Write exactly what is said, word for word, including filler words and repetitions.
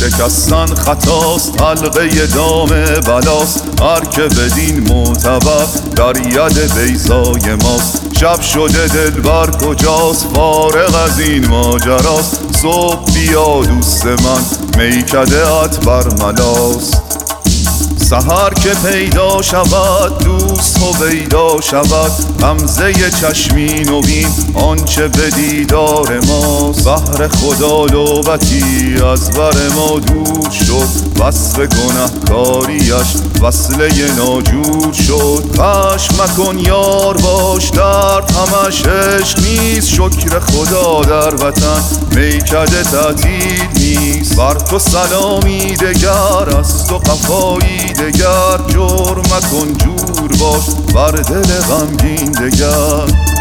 شکستن خطاست، حلقه دام بلاست. هر که بدین معتبر در ید بیضای ماست. شب شده دلبر کجاست، فارغ از این ماجراست. صبح بیا دوست من، میکده ات بر ملاست. سحر که پیدا شود دوست هویدا شود. غمزه چشمی نوین آنچه به دیدار ماست. بهر خدا لوبتی از بر ما دور شد. وصف گنهکاریش وصله ناجور شد. خشم مکن یار باش، درد همش عشق نیست. شکر خدا در وطن میکده تعطیل نیست. بر تو سلامی دگر از تو قفایی دگر. جور مکن جور باش بر دل غمگین دگر.